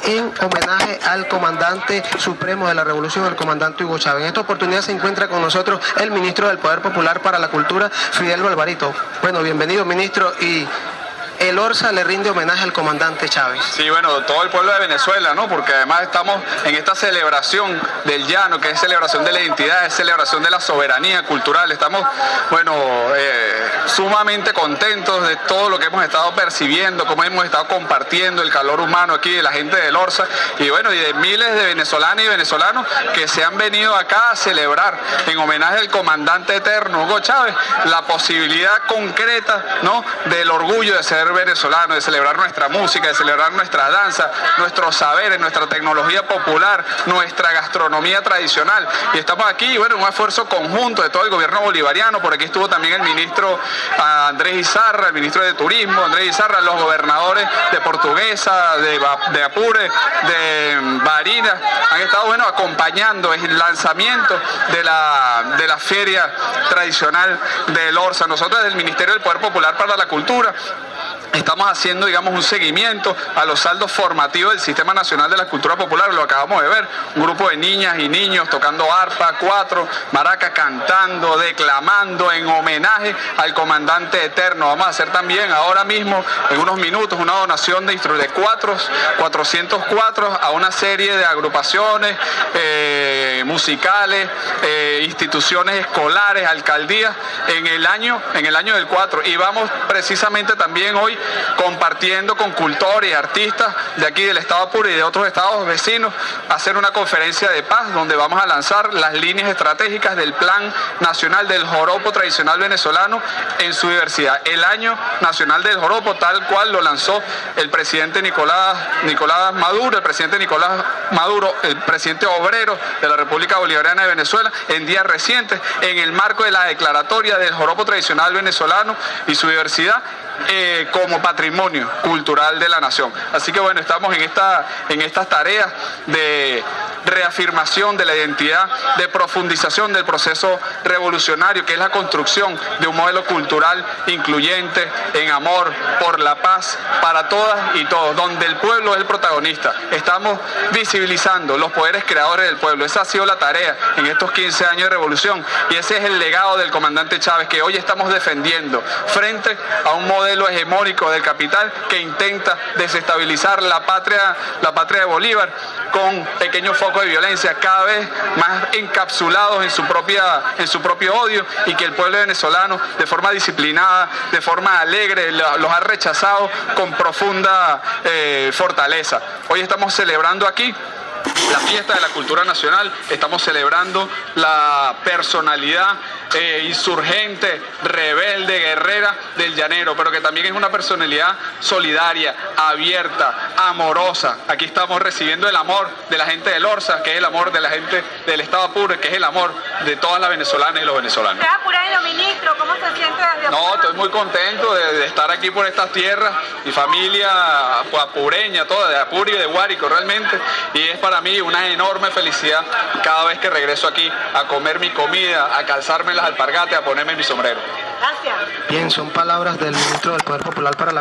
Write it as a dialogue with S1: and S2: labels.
S1: en homenaje al comandante supremo de la Revolución, el comandante Hugo Chávez. En esta oportunidad se encuentra con nosotros el ministro del Poder Popular para la Cultura, Fidel Alvarito. Bueno, bienvenido, ministro. Y el ORSA le rinde homenaje al comandante Chávez.
S2: Sí, bueno, todo el pueblo de Venezuela, ¿no? Porque además estamos en esta celebración del llano, que es celebración de la identidad, es celebración de la soberanía cultural. Estamos, bueno, sumamente contentos de todo lo que hemos estado percibiendo, cómo hemos estado compartiendo el calor humano aquí de la gente del ORSA y bueno, y de miles de venezolanas y venezolanos que se han venido acá a celebrar en homenaje al comandante eterno Hugo Chávez la posibilidad concreta, ¿no?, del orgullo de ser venezolano, de celebrar nuestra música, de celebrar nuestra danza, nuestros saberes, nuestra tecnología popular, nuestra gastronomía tradicional. Y estamos aquí, bueno, en un esfuerzo conjunto de todo el gobierno bolivariano. Por aquí estuvo también el ministro Andrés Izarra, el ministro de Turismo, Andrés Izarra, los gobernadores de Portuguesa, de Apure, de Barinas, han estado, bueno, acompañando el lanzamiento de la feria tradicional del ORSA. Nosotros desde el Ministerio del Poder Popular para la Cultura estamos haciendo, digamos, un seguimiento a los saldos formativos del Sistema Nacional de la Cultura Popular. Lo acabamos de ver, un grupo de niñas y niños tocando arpa, cuatro, maraca, cantando, declamando en homenaje al comandante eterno. Vamos a hacer también ahora mismo, en unos minutos, una donación de 404 a una serie de agrupaciones musicales, instituciones escolares, alcaldías, en el año del 4. Y vamos precisamente también hoy compartiendo con cultores y artistas de aquí del estado Apure y de otros estados vecinos, hacer una conferencia de paz donde vamos a lanzar las líneas estratégicas del Plan Nacional del Joropo Tradicional Venezolano en su diversidad. El Año Nacional del Joropo, tal cual lo lanzó el presidente Nicolás Maduro, el presidente obrero de la República Bolivariana de Venezuela, en días recientes, en el marco de la declaratoria del Joropo Tradicional Venezolano y su diversidad como patrimonio cultural de la nación. Así que bueno, estamos en estas tareas de reafirmación de la identidad, de profundización del proceso revolucionario, que es la construcción de un modelo cultural incluyente, en amor, por la paz, para todas y todos, donde el pueblo es el protagonista. Estamos visibilizando los poderes creadores del pueblo. Esa ha sido la tarea en estos 15 años de revolución y ese es el legado del comandante Chávez que hoy estamos defendiendo frente a un modelo hegemónico del capital que intenta desestabilizar la patria de Bolívar con pequeños focos de violencia cada vez más encapsulados en su propio odio, y que el pueblo venezolano de forma disciplinada, de forma alegre, los ha rechazado con profunda fortaleza. Hoy estamos celebrando aquí la fiesta de la cultura nacional, estamos celebrando la personalidad insurgente, rebelde, guerrera del llanero, pero que también es una personalidad solidaria, abierta, amorosa. Aquí estamos recibiendo el amor de la gente del ORSA, que es el amor de la gente del estado Apure, que es el amor de todas las venezolanas y los venezolanos.
S3: ¿Estás apurado, ministro? ¿Cómo se siente desde Apure?
S2: No, estoy muy contento de estar aquí por estas tierras, mi familia apureña, toda de Apure y de Guárico realmente, y es para mí una enorme felicidad cada vez que regreso aquí a comer mi comida, a calzarme las alpargatas, a ponerme mi sombrero.
S3: Gracias.
S1: Bien, son palabras del ministro del Poder Popular para la